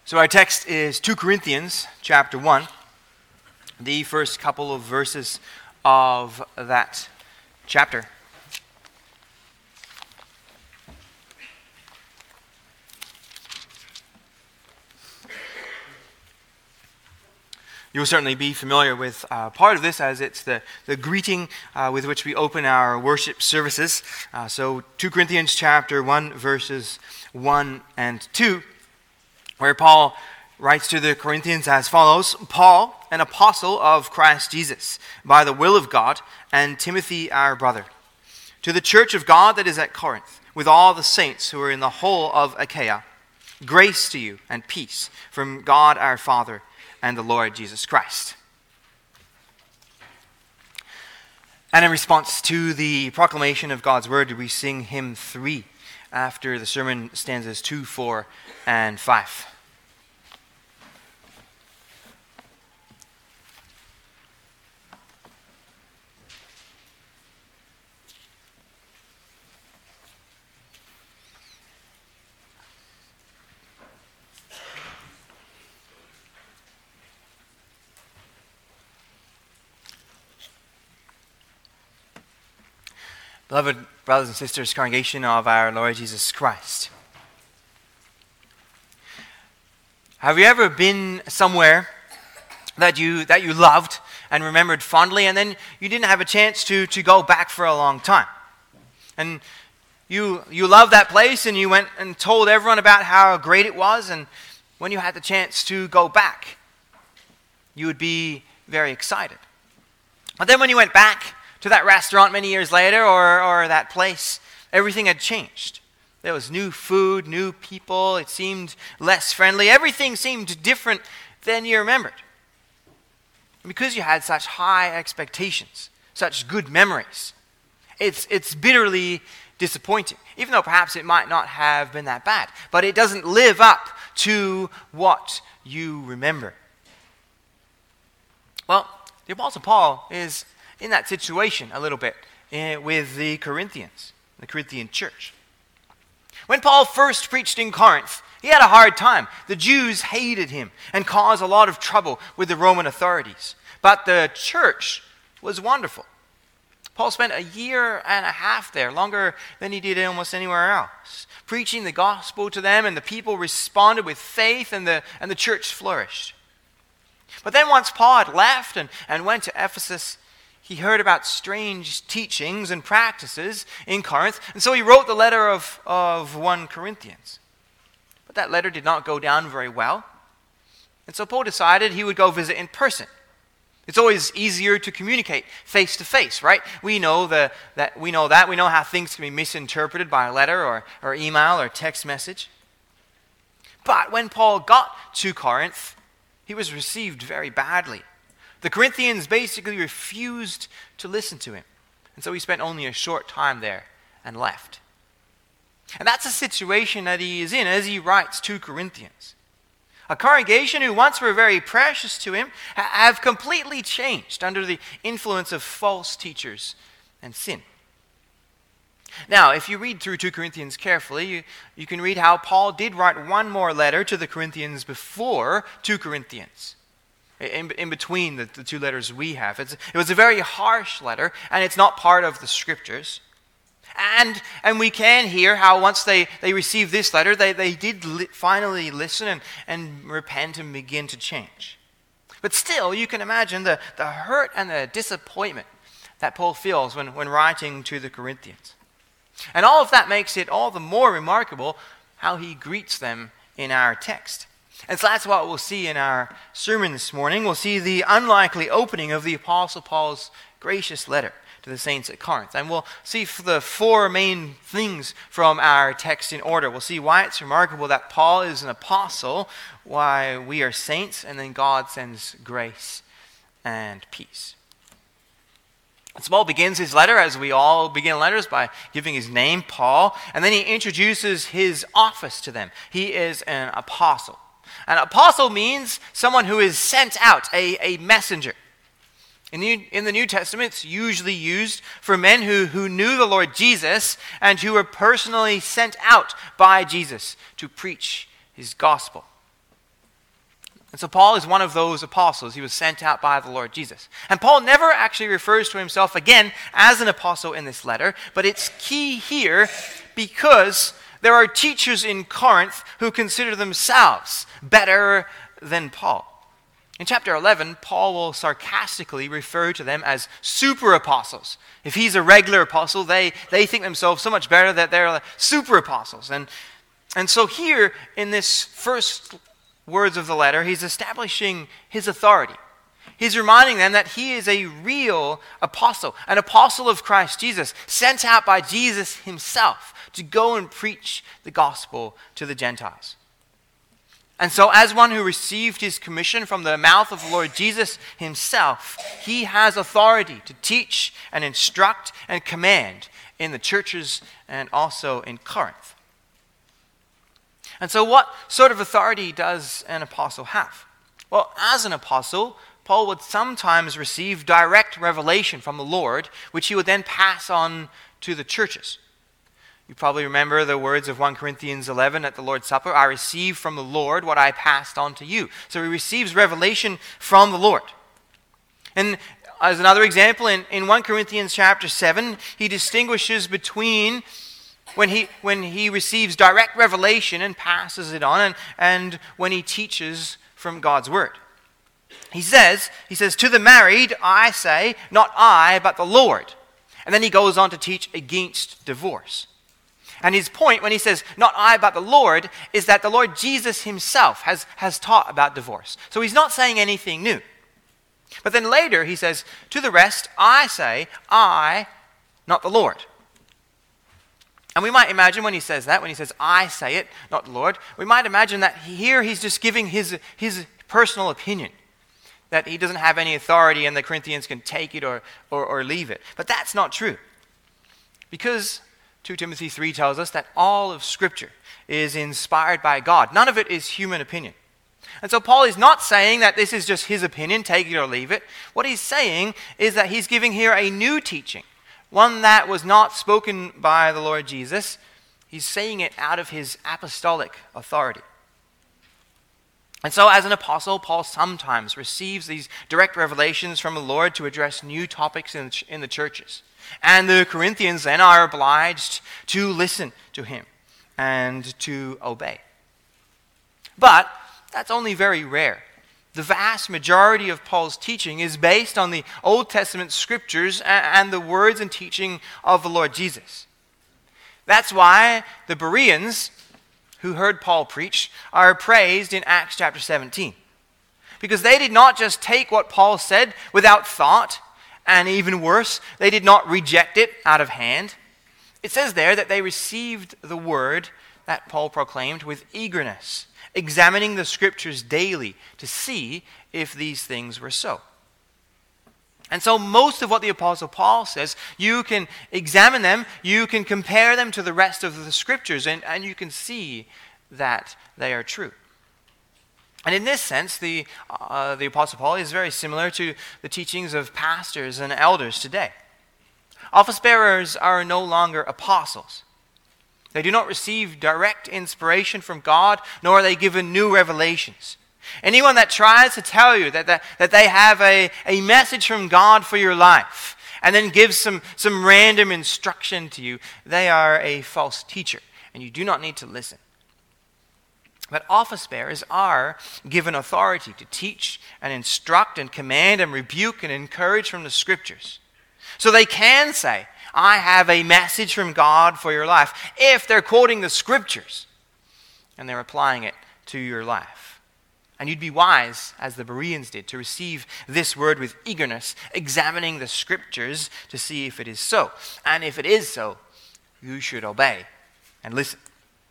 So our text is 2 Corinthians chapter 1, the first couple of verses of that chapter. You'll certainly be familiar with part of this, as it's the greeting with which we open our worship services. So 2 Corinthians chapter 1, verses 1 and 2, where Paul writes to the Corinthians as follows: Paul, an apostle of Christ Jesus, by the will of God, and Timothy our brother, to the church of God that is at Corinth, with all the saints who are in the whole of Achaia, grace to you and peace from God our Father and the Lord Jesus Christ. And in response to the proclamation of God's word, we sing hymn 3 after the sermon stanzas 2, 4, and 5. Beloved brothers and sisters, congregation of our Lord Jesus Christ, have you ever been somewhere that you loved and remembered fondly, and then you didn't have a chance to go back for a long time? And you loved that place, and you went and told everyone about how great it was, and when you had the chance to go back, you would be very excited. But then when you went back to that restaurant many years later, or that place, everything had changed. There was new food, new people. It seemed less friendly. Everything seemed different than you remembered. Because you had such high expectations, such good memories, it's bitterly disappointing, even though perhaps it might not have been that bad. But it doesn't live up to what you remember. Well, the Apostle Paul is in that situation a little bit with the Corinthians, the Corinthian church. When Paul first preached in Corinth, he had a hard time. The Jews hated him and caused a lot of trouble with the Roman authorities. But the church was wonderful. Paul spent a year and a half there, longer than he did almost anywhere else, preaching the gospel to them, and the people responded with faith, and the church flourished. But then once Paul had left and went to Ephesus, he heard about strange teachings and practices in Corinth, and so he wrote the letter of 1 Corinthians. But that letter did not go down very well, and so Paul decided he would go visit in person. It's always easier to communicate face to face, right? We know that. We know how things can be misinterpreted by a letter or email or text message. But when Paul got to Corinth, he was received very badly. The Corinthians basically refused to listen to him. And so he spent only a short time there and left. And that's the situation that he is in as he writes to Corinthians. A congregation who once were very precious to him have completely changed under the influence of false teachers and sin. Now, if you read through 2 Corinthians carefully, you can read how Paul did write one more letter to the Corinthians before 2 Corinthians. In between the two letters we have. It was a very harsh letter, and it's not part of the scriptures. And we can hear how once they received this letter, they did finally listen and repent and begin to change. But still, you can imagine the hurt and the disappointment that Paul feels when writing to the Corinthians. And all of that makes it all the more remarkable how he greets them in our text. And so that's what we'll see in our sermon this morning. We'll see the unlikely opening of the Apostle Paul's gracious letter to the saints at Corinth. And we'll see the four main things from our text in order. We'll see why it's remarkable that Paul is an apostle, why we are saints, and then God sends grace and peace. And so Paul begins his letter, as we all begin letters, by giving his name, Paul, and then he introduces his office to them. He is an apostle. An apostle means someone who is sent out, a messenger. In the New Testament, it's usually used for men who knew the Lord Jesus and who were personally sent out by Jesus to preach his gospel. And so Paul is one of those apostles. He was sent out by the Lord Jesus. And Paul never actually refers to himself again as an apostle in this letter, but it's key here because there are teachers in Corinth who consider themselves better than Paul. In chapter 11, Paul will sarcastically refer to them as super apostles. If he's a regular apostle, they think themselves so much better that they're super apostles. And so here in this first words of the letter, he's establishing his authority. He's reminding them that he is a real apostle, an apostle of Christ Jesus, sent out by Jesus himself to go and preach the gospel to the Gentiles. And so as one who received his commission from the mouth of the Lord Jesus himself, he has authority to teach and instruct and command in the churches and also in Corinth. And so what sort of authority does an apostle have? Well, as an apostle, Paul would sometimes receive direct revelation from the Lord, which he would then pass on to the churches. You probably remember the words of 1 Corinthians 11 at the Lord's Supper, I received from the Lord what I passed on to you. So he receives revelation from the Lord. And as another example, in 1 Corinthians chapter 7, he distinguishes between when he receives direct revelation and passes it on, and when he teaches from God's word. He says, to the married, I say, not I, but the Lord. And then he goes on to teach against divorce. And his point when he says, not I, but the Lord, is that the Lord Jesus himself has taught about divorce. So he's not saying anything new. But then later he says, to the rest, I say, I, not the Lord. And we might imagine when he says that, when he says, I say it, not the Lord, we might imagine that here he's just giving his personal opinion, that he doesn't have any authority and the Corinthians can take it or leave it. But that's not true. Because 2 Timothy 3 tells us that all of Scripture is inspired by God. None of it is human opinion. And so Paul is not saying that this is just his opinion, take it or leave it. What he's saying is that he's giving here a new teaching, one that was not spoken by the Lord Jesus. He's saying it out of his apostolic authority. And so as an apostle, Paul sometimes receives these direct revelations from the Lord to address new topics in the churches. And the Corinthians then are obliged to listen to him and to obey. But that's only very rare. The vast majority of Paul's teaching is based on the Old Testament scriptures and the words and teaching of the Lord Jesus. That's why the Bereans, who heard Paul preach, are praised in Acts chapter 17. Because they did not just take what Paul said without thought, and even worse, they did not reject it out of hand. It says there that they received the word that Paul proclaimed with eagerness, examining the scriptures daily to see if these things were so. And so most of what the Apostle Paul says, you can examine them, you can compare them to the rest of the scriptures, and you can see that they are true. And in this sense, the Apostle Paul is very similar to the teachings of pastors and elders today. Office bearers are no longer apostles. They do not receive direct inspiration from God, nor are they given new revelations. Anyone that tries to tell you that they have a message from God for your life and then gives some random instruction to you, they are a false teacher, and you do not need to listen. But office bearers are given authority to teach and instruct and command and rebuke and encourage from the scriptures. So they can say, I have a message from God for your life, if they're quoting the scriptures and they're applying it to your life. And you'd be wise, as the Bereans did, to receive this word with eagerness, examining the scriptures to see if it is so. And if it is so, you should obey and listen.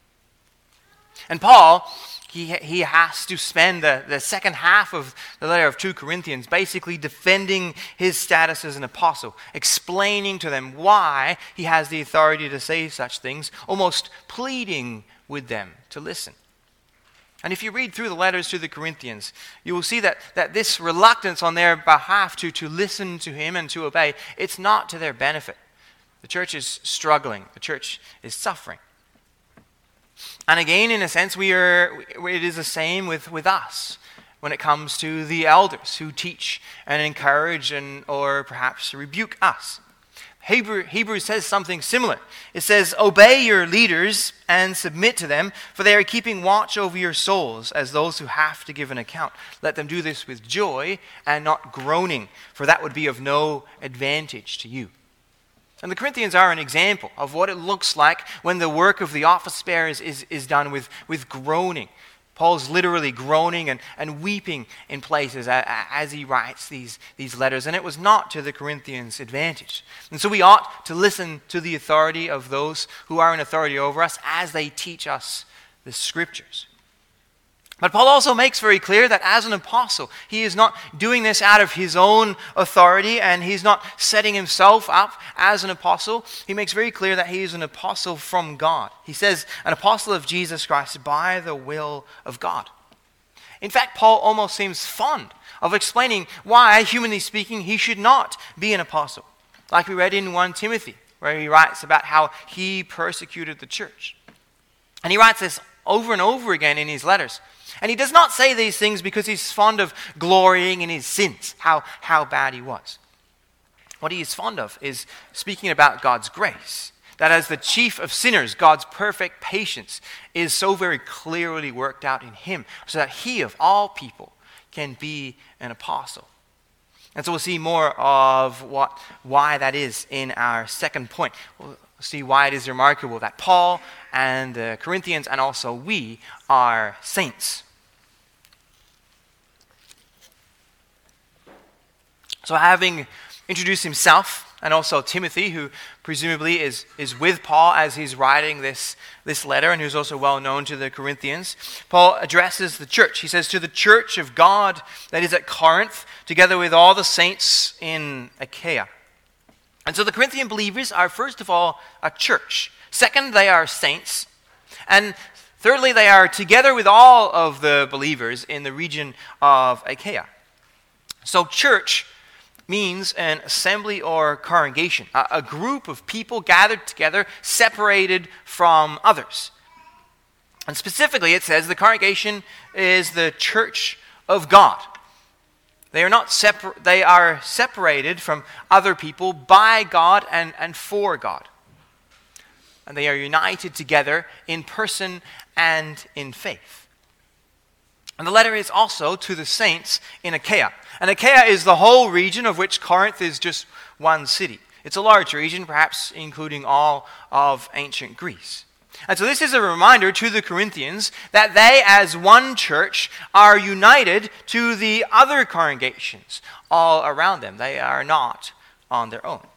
And Paul, he has to spend the second half of the letter of 2 Corinthians basically defending his status as an apostle, explaining to them why he has the authority to say such things, almost pleading with them to listen. And if you read through the letters to the Corinthians, you will see that this reluctance on their behalf to listen to him and to obey, it's not to their benefit. The church is struggling. The church is suffering. And again, in a sense, it is the same with us. when it comes to the elders who teach and encourage or perhaps rebuke us. Hebrews says something similar. It says, "Obey your leaders and submit to them, for they are keeping watch over your souls as those who have to give an account. Let them do this with joy and not groaning, for that would be of no advantage to you." And the Corinthians are an example of what it looks like when the work of the office bearers is done with groaning. Paul's literally groaning and weeping in places as he writes these letters, and it was not to the Corinthians' advantage. And so we ought to listen to the authority of those who are in authority over us as they teach us the Scriptures. But Paul also makes very clear that as an apostle, he is not doing this out of his own authority, and he's not setting himself up as an apostle. He makes very clear that he is an apostle from God. He says, an apostle of Jesus Christ by the will of God. In fact, Paul almost seems fond of explaining why, humanly speaking, he should not be an apostle. Like we read in 1 Timothy, where he writes about how he persecuted the church. And he writes this over and over again in his letters. And he does not say these things because he's fond of glorying in his sins, how bad he was. What he is fond of is speaking about God's grace, that as the chief of sinners, God's perfect patience is so very clearly worked out in him, so that he of all people can be an apostle. And so we'll see more of why that is in our second point. We'll see why it is remarkable that Paul and the Corinthians and also we are saints. So having introduced himself and also Timothy, who presumably is with Paul as he's writing this letter and who's also well known to the Corinthians, Paul addresses the church. He says, "To the church of God that is at Corinth, together with all the saints in Achaia." And so the Corinthian believers are, first of all, a church. Second, they are saints. And thirdly, they are together with all of the believers in the region of Achaia. So church means an assembly or congregation, a group of people gathered together, separated from others. And specifically, it says the congregation is the church of God. They are separated from other people by God and for God. And they are united together in person and in faith. And the letter is also to the saints in Achaia. And Achaia is the whole region of which Corinth is just one city. It's a large region, perhaps including all of ancient Greece. And so this is a reminder to the Corinthians that they, as one church, are united to the other congregations all around them. They are not on their own.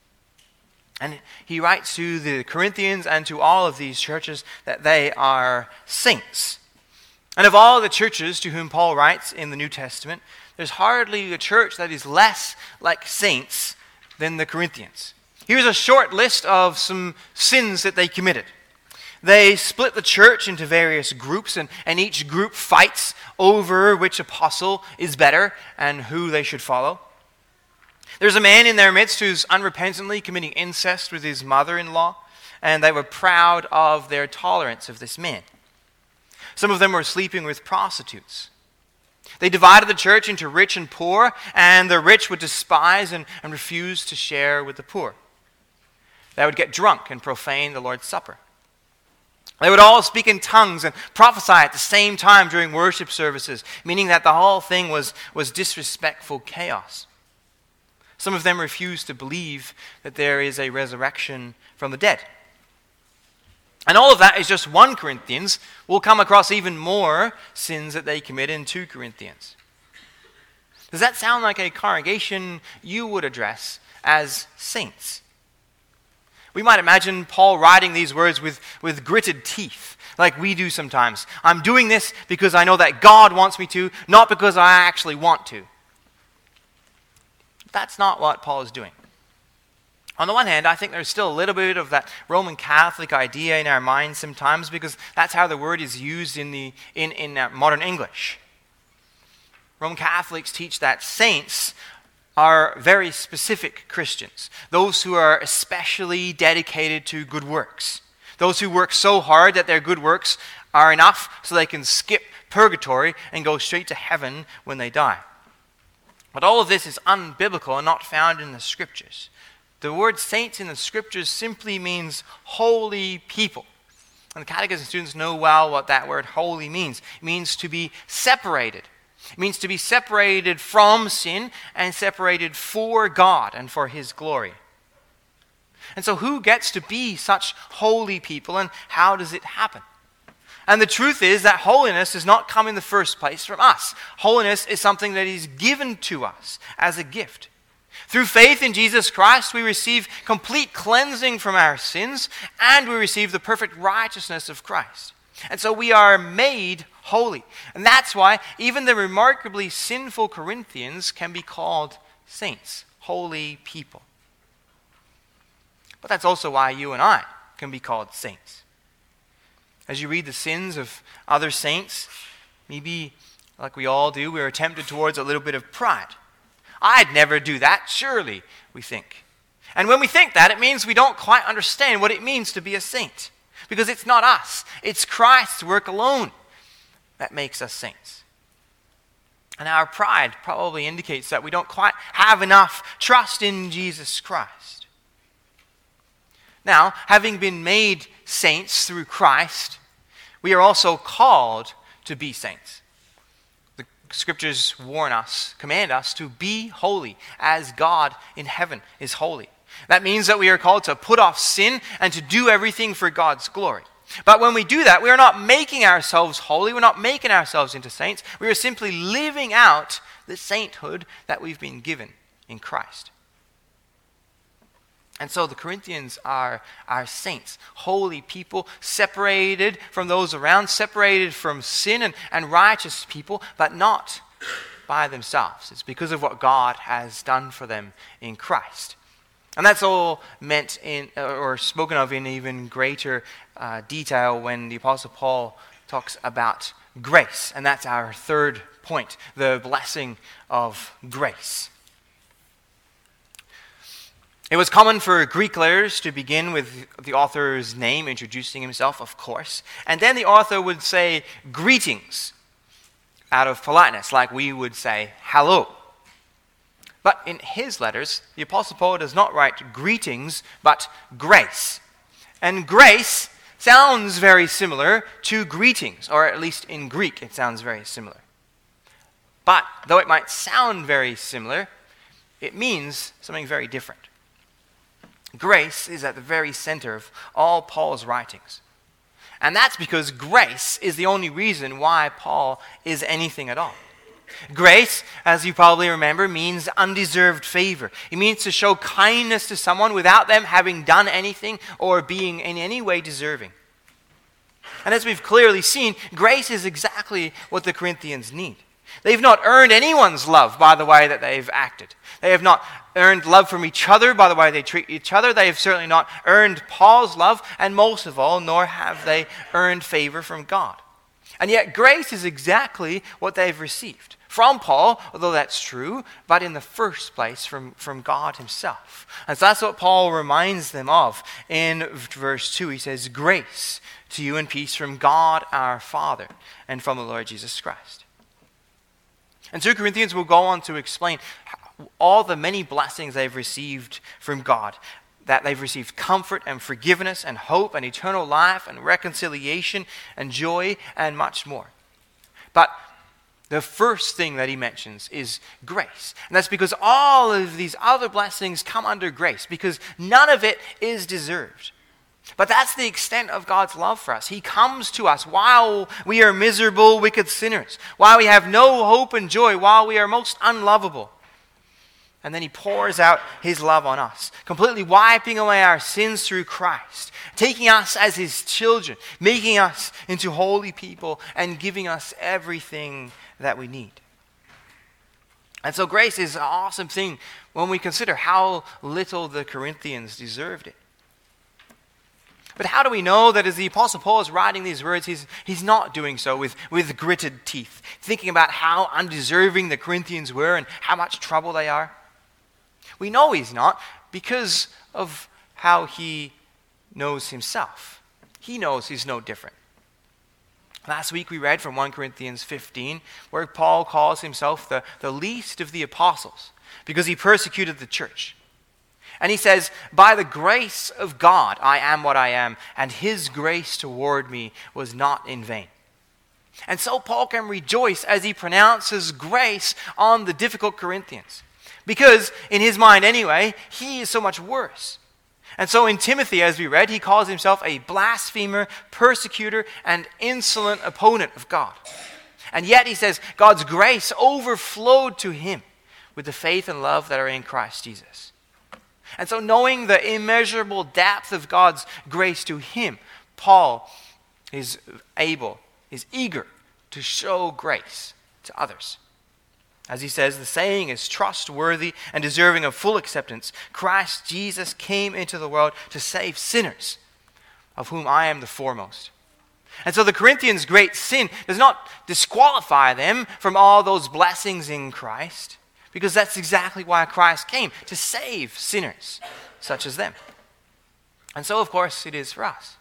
And he writes to the Corinthians and to all of these churches that they are saints. And of all the churches to whom Paul writes in the New Testament, there's hardly a church that is less like saints than the Corinthians. Here's a short list of some sins that they committed. They split the church into various groups, and each group fights over which apostle is better and who they should follow. There's a man in their midst who's unrepentantly committing incest with his mother-in-law, and they were proud of their tolerance of this man. Some of them were sleeping with prostitutes. They divided the church into rich and poor, and the rich would despise and refuse to share with the poor. They would get drunk and profane the Lord's Supper. They would all speak in tongues and prophesy at the same time during worship services, meaning that the whole thing was disrespectful chaos. Some of them refused to believe that there is a resurrection from the dead. And all of that is just 1 Corinthians. We'll come across even more sins that they commit in 2 Corinthians. Does that sound like a congregation you would address as saints? We might imagine Paul writing these words with gritted teeth, like we do sometimes. I'm doing this because I know that God wants me to, not because I actually want to. That's not what Paul is doing. On the one hand, I think there's still a little bit of that Roman Catholic idea in our minds sometimes, because that's how the word is used in modern English. Roman Catholics teach that saints are very specific Christians, those who are especially dedicated to good works, those who work so hard that their good works are enough so they can skip purgatory and go straight to heaven when they die. But all of this is unbiblical and not found in the Scriptures. The word saints in the Scriptures simply means holy people. And the catechism students know well what that word holy means. It means to be separated. It means to be separated from sin and separated for God and for His glory. And so who gets to be such holy people, and how does it happen? And the truth is that holiness does not come in the first place from us. Holiness is something that is given to us as a gift. Through faith in Jesus Christ, we receive complete cleansing from our sins, and we receive the perfect righteousness of Christ. And so we are made holy. And that's why even the remarkably sinful Corinthians can be called saints, holy people. But that's also why you and I can be called saints. As you read the sins of other saints, maybe, like we all do, we're tempted towards a little bit of pride. I'd never do that, surely, we think. And when we think that, it means we don't quite understand what it means to be a saint. Because it's not us, it's Christ's work alone that makes us saints. And our pride probably indicates that we don't quite have enough trust in Jesus Christ. Now, having been made saints through Christ, we are also called to be saints. The Scriptures warn us, command us to be holy as God in heaven is holy. That means that we are called to put off sin and to do everything for God's glory. But when we do that, we are not making ourselves holy, we're not making ourselves into saints, we are simply living out the sainthood that we've been given in Christ. And so the Corinthians are saints, holy people, separated from those around, separated from sin and righteous people, but not by themselves. It's because of what God has done for them in Christ. And that's all meant in, or spoken of in even greater detail when the Apostle Paul talks about grace. And that's our third point, the blessing of grace. It was common for Greek letters to begin with the author's name, introducing himself, of course. And then the author would say greetings out of politeness, like we would say hello. But in his letters, the Apostle Paul does not write greetings, but grace. And grace sounds very similar to greetings, or at least in Greek it sounds very similar. But though it might sound very similar, it means something very different. Grace is at the very center of all Paul's writings. And that's because grace is the only reason why Paul is anything at all. Grace, as you probably remember, means undeserved favor. It means to show kindness to someone without them having done anything or being in any way deserving. And as we've clearly seen, grace is exactly what the Corinthians need. They've not earned anyone's love by the way that they've acted. They have not earned love from each other by the way they treat each other. They have certainly not earned Paul's love, and most of all, nor have they earned favor from God. And yet grace is exactly what they've received from Paul, although that's true, but in the first place from God himself. And so that's what Paul reminds them of in verse 2. He says, grace to you and peace from God our Father and from the Lord Jesus Christ. And 2 Corinthians will go on to explain all the many blessings they've received from God, that they've received comfort and forgiveness and hope and eternal life and reconciliation and joy and much more. But the first thing that he mentions is grace. And that's because all of these other blessings come under grace, because none of it is deserved. But that's the extent of God's love for us. He comes to us while we are miserable, wicked sinners, while we have no hope and joy, while we are most unlovable. And then he pours out his love on us, completely wiping away our sins through Christ, taking us as his children, making us into holy people, and giving us everything that we need. And so grace is an awesome thing when we consider how little the Corinthians deserved it. But how do we know that as the Apostle Paul is writing these words, he's not doing so with gritted teeth, thinking about how undeserving the Corinthians were and how much trouble they are? We know he's not because of how he knows himself. He knows he's no different. Last week we read from 1 Corinthians 15, where Paul calls himself the least of the apostles because he persecuted the church. And he says, by the grace of God I am what I am, and his grace toward me was not in vain. And so Paul can rejoice as he pronounces grace on the difficult Corinthians. Because, in his mind anyway, he is so much worse. And so in Timothy, as we read, he calls himself a blasphemer, persecutor, and insolent opponent of God. And yet he says God's grace overflowed to him with the faith and love that are in Christ Jesus. And so knowing the immeasurable depth of God's grace to him, Paul is eager to show grace to others. As he says, the saying is trustworthy and deserving of full acceptance. Christ Jesus came into the world to save sinners, of whom I am the foremost. And so the Corinthians' great sin does not disqualify them from all those blessings in Christ, because that's exactly why Christ came, to save sinners such as them. And so, of course, it is for us.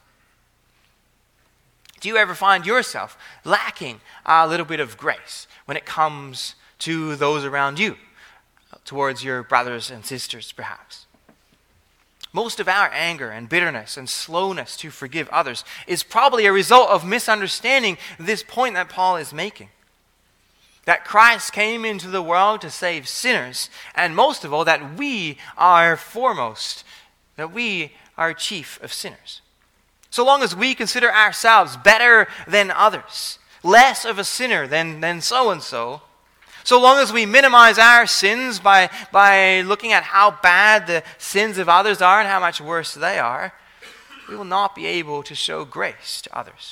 Do you ever find yourself lacking a little bit of grace when it comes to those around you, towards your brothers and sisters, perhaps? Most of our anger and bitterness and slowness to forgive others is probably a result of misunderstanding this point that Paul is making. That Christ came into the world to save sinners, and most of all, that we are foremost, that we are chief of sinners. So long as we consider ourselves better than others, less of a sinner than so-and-so, so long as we minimize our sins by looking at how bad the sins of others are and how much worse they are, we will not be able to show grace to others.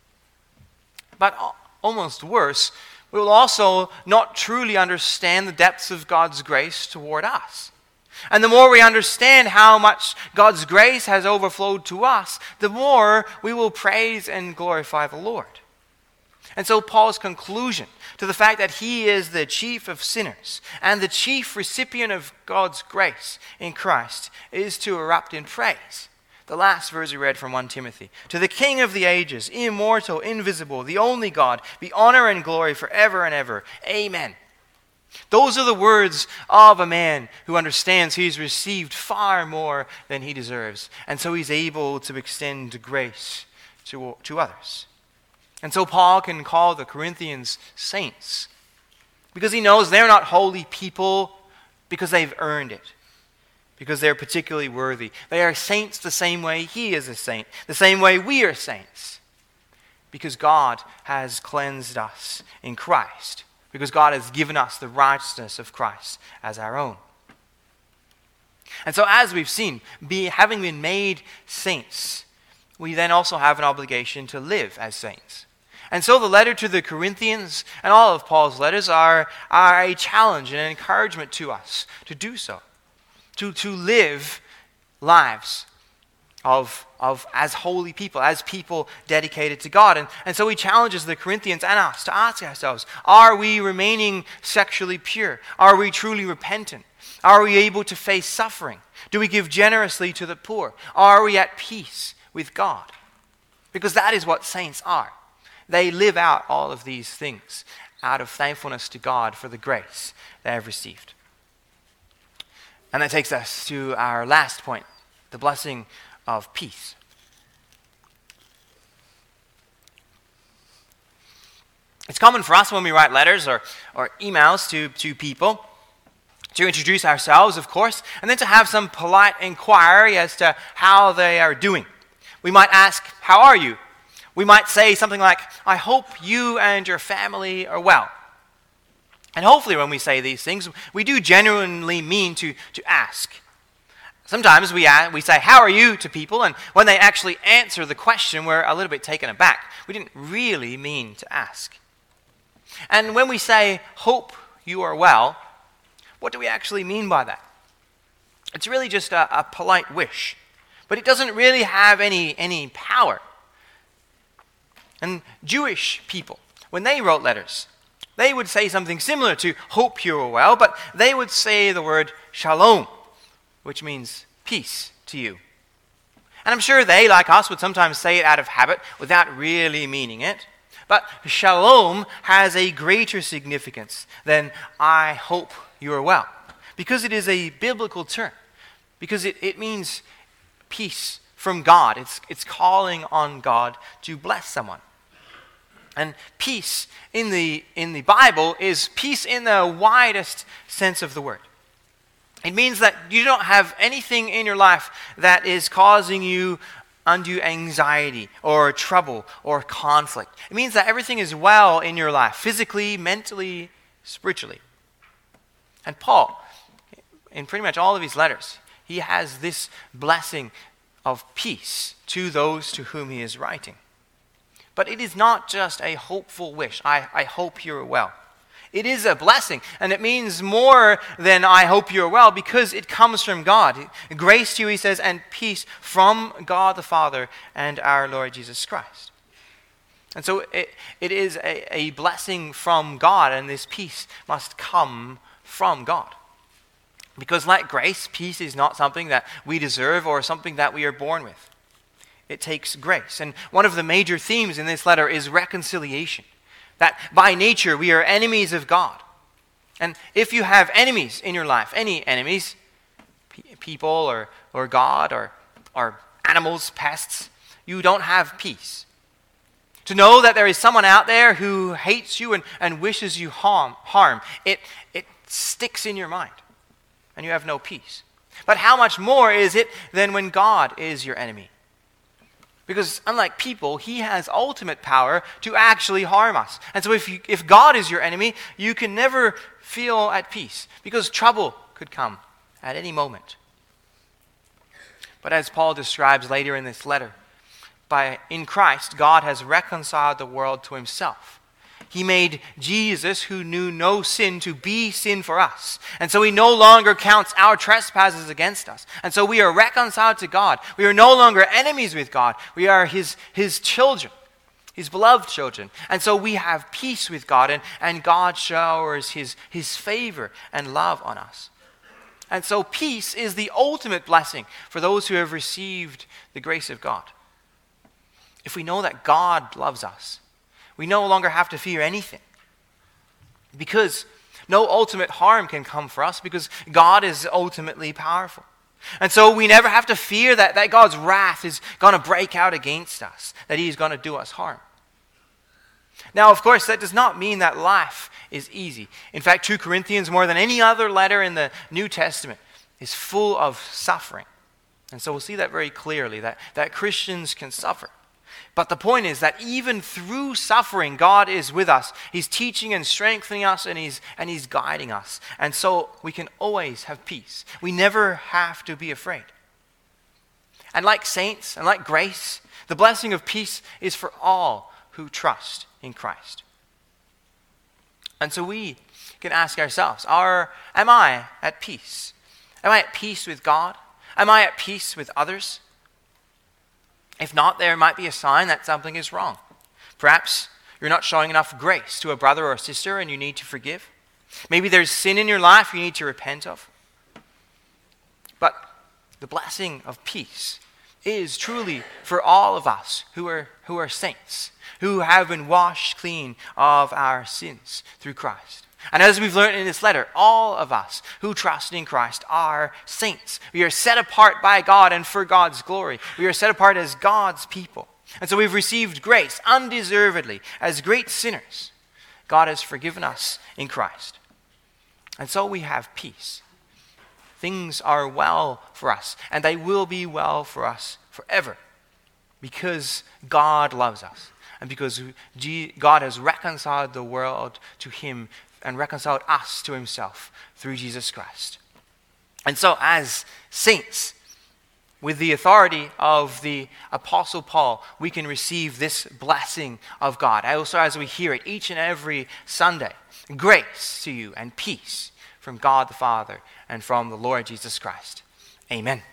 But almost worse, we will also not truly understand the depths of God's grace toward us. And the more we understand how much God's grace has overflowed to us, the more we will praise and glorify the Lord. And so Paul's conclusion to the fact that he is the chief of sinners and the chief recipient of God's grace in Christ is to erupt in praise. The last verse we read from 1 Timothy. To the King of the ages, immortal, invisible, the only God, be honor and glory forever and ever. Amen. Those are the words of a man who understands he's received far more than he deserves, and so he's able to extend grace to others. And so Paul can call the Corinthians saints because he knows they're not holy people because they've earned it, because they're particularly worthy. They are saints the same way he is a saint, the same way we are saints, because God has cleansed us in Christ, because God has given us the righteousness of Christ as our own. And so as we've seen, having been made saints, we then also have an obligation to live as saints. And so the letter to the Corinthians and all of Paul's letters are a challenge and an encouragement to us to do so, to live lives of as holy people, as people dedicated to God. And so he challenges the Corinthians and us to ask ourselves, are we remaining sexually pure? Are we truly repentant? Are we able to face suffering? Do we give generously to the poor? Are we at peace with God? Because that is what saints are. They live out all of these things out of thankfulness to God for the grace they have received. And that takes us to our last point, the blessing of peace. It's common for us when we write letters or emails to people to introduce ourselves, of course, and then to have some polite inquiry as to how they are doing. We might ask, how are you? We might say something like, I hope you and your family are well. And hopefully when we say these things, we do genuinely mean to ask. Sometimes we say, how are you to people, and when they actually answer the question, we're a little bit taken aback. We didn't really mean to ask. And when we say, hope you are well, what do we actually mean by that? It's really just a polite wish, but it doesn't really have any power. And Jewish people, when they wrote letters, they would say something similar to hope you are well, but they would say the word shalom, which means peace to you. And I'm sure they, like us, would sometimes say it out of habit without really meaning it. But shalom has a greater significance than I hope you are well, because it is a biblical term, because it means peace from God. It's calling on God to bless someone. And peace in the Bible is peace in the widest sense of the word. It means that you don't have anything in your life that is causing you undue anxiety or trouble or conflict. It means that everything is well in your life, physically, mentally, spiritually. And Paul, in pretty much all of his letters, he has this blessing of peace to those to whom he is writing. But it is not just a hopeful wish. I hope you're well. It is a blessing, and it means more than I hope you're well, because it comes from God. Grace to you, he says, and peace from God the Father and our Lord Jesus Christ. And so it is a blessing from God, and this peace must come from God. Because like grace, peace is not something that we deserve or something that we are born with. It takes grace. And one of the major themes in this letter is reconciliation. That by nature we are enemies of God. And if you have enemies in your life, any enemies, people or God or animals, pests, you don't have peace. To know that there is someone out there who hates you and wishes you harm, it sticks in your mind and you have no peace. But how much more is it than when God is your enemy? Because unlike people, he has ultimate power to actually harm us. And so if God is your enemy, you can never feel at peace, because trouble could come at any moment. But as Paul describes later in this letter, in Christ, God has reconciled the world to himself. He made Jesus, who knew no sin, to be sin for us. And so he no longer counts our trespasses against us. And so we are reconciled to God. We are no longer enemies with God. We are his children, his beloved children. And so we have peace with God, and God showers his favor and love on us. And so peace is the ultimate blessing for those who have received the grace of God. If we know that God loves us, we no longer have to fear anything, because no ultimate harm can come for us, because God is ultimately powerful. And so we never have to fear that God's wrath is going to break out against us, that he is going to do us harm. Now, of course, that does not mean that life is easy. In fact, 2 Corinthians, more than any other letter in the New Testament, is full of suffering. And so we'll see that very clearly, that Christians can suffer. But the point is that even through suffering, God is with us. He's teaching and strengthening us, and he's guiding us. And so we can always have peace. We never have to be afraid. And like saints and like grace, the blessing of peace is for all who trust in Christ. And so we can ask ourselves, am I at peace? Am I at peace with God? Am I at peace with others? If not, there might be a sign that something is wrong. Perhaps you're not showing enough grace to a brother or a sister and you need to forgive. Maybe there's sin in your life you need to repent of. But the blessing of peace is truly for all of us who are saints, who have been washed clean of our sins through Christ. And as we've learned in this letter, all of us who trust in Christ are saints. We are set apart by God and for God's glory. We are set apart as God's people. And so we've received grace undeservedly as great sinners. God has forgiven us in Christ. And so we have peace. Things are well for us, and they will be well for us forever, because God loves us and because God has reconciled the world to him and reconciled us to himself through Jesus Christ. And so as saints, with the authority of the Apostle Paul, we can receive this blessing of God. Also, as we hear it each and every Sunday, grace to you and peace from God the Father and from the Lord Jesus Christ. Amen.